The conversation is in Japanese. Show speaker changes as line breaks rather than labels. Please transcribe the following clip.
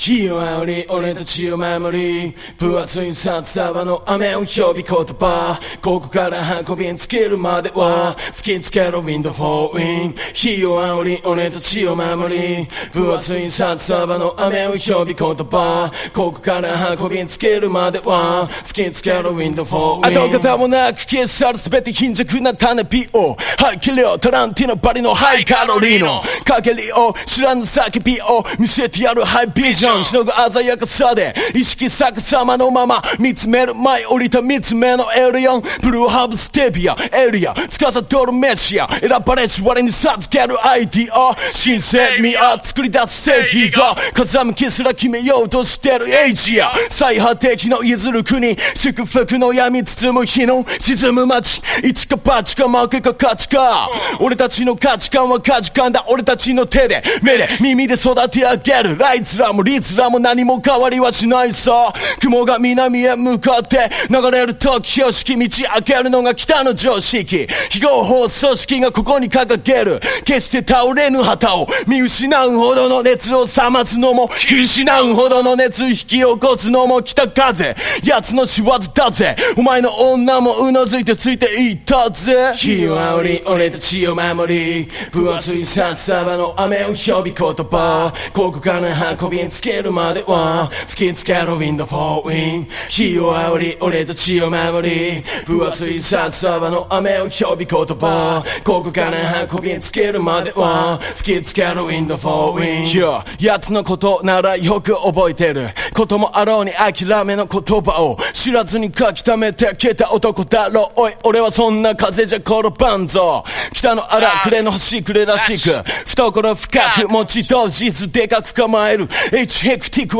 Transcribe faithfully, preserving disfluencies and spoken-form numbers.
日を煽り俺たちを守り分厚い札束の雨を呼び言葉ここから運びつけるまでは吹きつけるウィンドフォーウィン日を煽り俺たちを守り分厚い札束の雨を呼び言葉ここから運びつけるまでは吹きつけるウィンドフォーウィン跡形もなく消え去る全て貧弱な種火を排気量タランティーノバリのハイカロリーの陰りを知らぬ叫びを見せてやるハイビジョンしのぐ鮮やかさで意識逆さまのまま見つめる前降りた三つ目のエイリアンブルーハーブステビアエリア司るメシア選ばれし我に授けるアイディア新鮮味あ作り出す正義が風向きすら決めようとしてるエイジア最果てきの譲る国祝福の闇包む日の沈む街一か八か負けか勝ちか俺たちの価値観は価値観だ俺たちの手で目で耳で育て上げるライツらもリツらも何も変わりはしないさ雲が南へ向かって流れる時標識道開けるのが北の常識非合法組織がここに掲げる決して倒れぬ旗を見失うほどの熱を冷ますのも気失うほどの熱引き起こすのも北風奴の仕業だぜお前の女もうなずいてついていったぜ日を煽り俺たちを守り分厚い札束の雨を呼び言葉ここから運びつけるまでは吹きつけるウィンドフォーウィン日を煽り俺たちを守り分厚い札束の雨を呼び言葉ここから運びつけるまでは吹きつけるウィンドフォーウィン、yeah、奴のことならよく覚えてることもあろうに諦めの言葉を知らずに書き溜めてきた男だろおい俺はそんな風じゃ転ばんぞ北の荒くれの端くれらしく懐深く持ち通しずでかく構える H ヘクティック